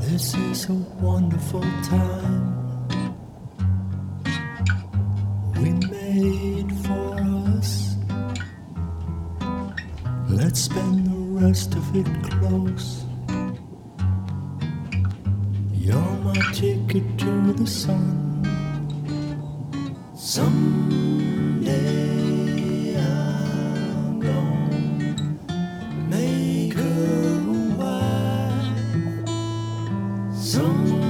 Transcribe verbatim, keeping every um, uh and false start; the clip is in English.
This is a wonderful time we made for us. Let's spend the rest of it close. You're my ticket to the sun. Someday I'm gonna make her a wife. Someday